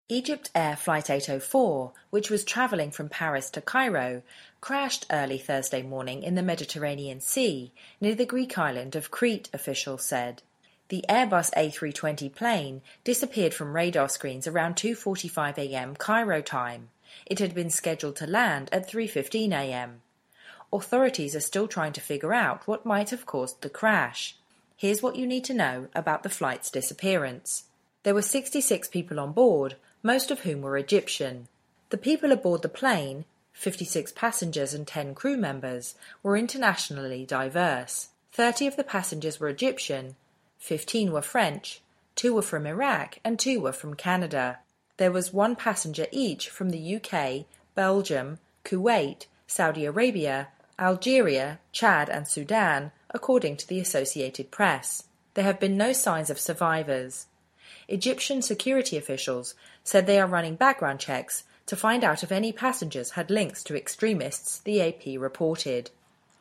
Egypt Air Flight 804, which was travelling from Paris to Cairo, crashed early Thursday morning in the Mediterranean Sea, near the Greek island of Crete, officials said. The Airbus A320 plane disappeared from radar screens around 2:45 a.m. Cairo time. It had been scheduled to land at 3:15 a.m. Authorities are still trying to figure out what might have caused the crash. Here's what you need to know about the flight's disappearance. There were 66 people on board, most of whom were Egyptian. The people aboard the plane, 56 passengers and 10 crew members, were internationally diverse. 30 of the passengers were Egyptian, 15 were French, 2 were from Iraq and 2 were from Canada. There was 1 passenger each from the UK, Belgium, Kuwait, Saudi Arabia, Algeria, Chad and Sudan, according to the Associated Press. There have been no signs of survivors. Egyptian security officials said they are running background checks to find out if any passengers had links to extremists, the AP reported.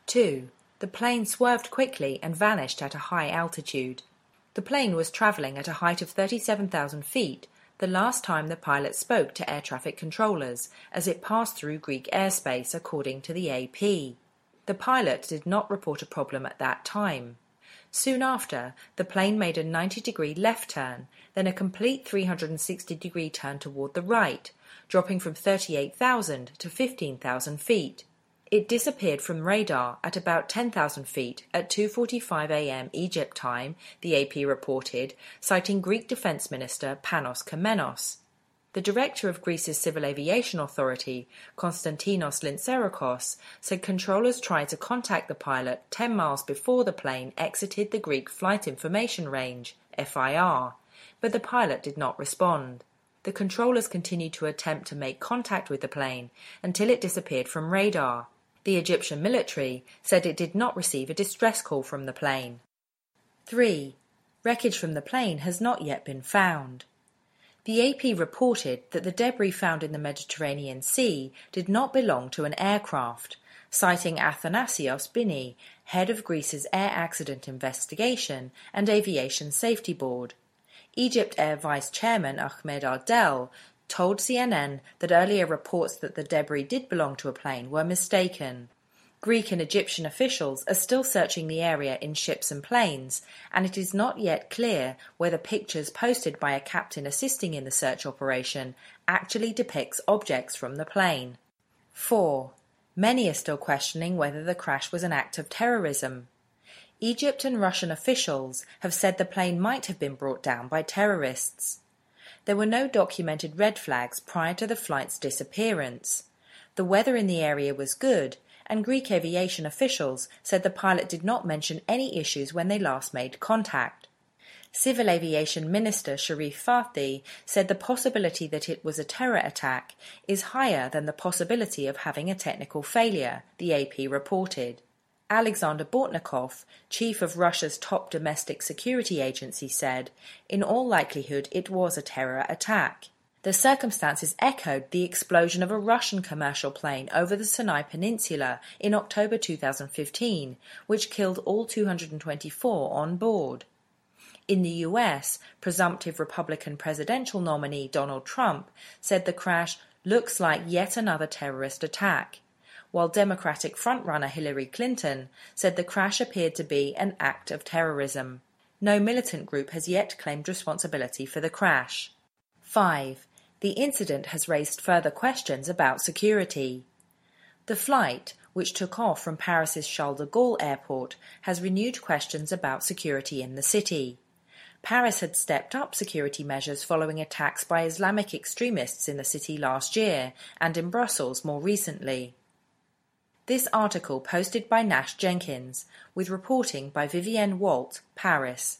2. The plane swerved quickly and vanished at a high altitude. The plane was travelling at a height of 37,000 feet the last time the pilot spoke to air traffic controllers as it passed through Greek airspace, according to the AP. The pilot did not report a problem at that time. Soon after, the plane made a 90-degree left turn, then a complete 360-degree turn toward the right, dropping from 38,000 to 15,000 feet. It disappeared from radar at about 10,000 feet at 2:45 a.m. Egypt time, the AP reported, citing Greek Defence Minister Panos Kamenos. The director of Greece's Civil Aviation Authority, Konstantinos Lintserakos, said controllers tried to contact the pilot 10 miles before the plane exited the Greek Flight Information Range, FIR, but the pilot did not respond. The controllers continued to attempt to make contact with the plane until it disappeared from radar. The Egyptian military said it did not receive a distress call from the plane. 3. Wreckage from the plane has not yet been found. The AP reported that the debris found in the Mediterranean Sea did not belong to an aircraft, citing Athanasios Bini, head of Greece's Air Accident Investigation and Aviation Safety Board. Egypt Air Vice Chairman Ahmed Ardel told CNN that earlier reports that the debris did belong to a plane were mistaken. Greek and Egyptian officials are still searching the area in ships and planes, and it is not yet clear whether pictures posted by a captain assisting in the search operation actually depicts objects from the plane. 4. Many are still questioning whether the crash was an act of terrorism. Egypt and Russian officials have said the plane might have been brought down by terrorists. There were no documented red flags prior to the flight's disappearance. The weather in the area was good, and Greek aviation officials said the pilot did not mention any issues when they last made contact. Civil Aviation Minister Sharif Fathi said the possibility that it was a terror attack is higher than the possibility of having a technical failure, the AP reported. Alexander Bortnikov, chief of Russia's top domestic security agency, said, in all likelihood it was a terror attack. The circumstances echoed the explosion of a Russian commercial plane over the Sinai Peninsula in October 2015, which killed all 224 on board. In the US, presumptive Republican presidential nominee Donald Trump said the crash looks like yet another terrorist attack, while Democratic frontrunner Hillary Clinton said the crash appeared to be an act of terrorism. No militant group has yet claimed responsibility for the crash. 5. The incident has raised further questions about security. The flight, which took off from Paris's Charles de Gaulle airport, has renewed questions about security in the city. Paris had stepped up security measures following attacks by Islamic extremists in the city last year and in Brussels more recently. This article posted by Nash Jenkins, with reporting by Vivienne Walt, Paris.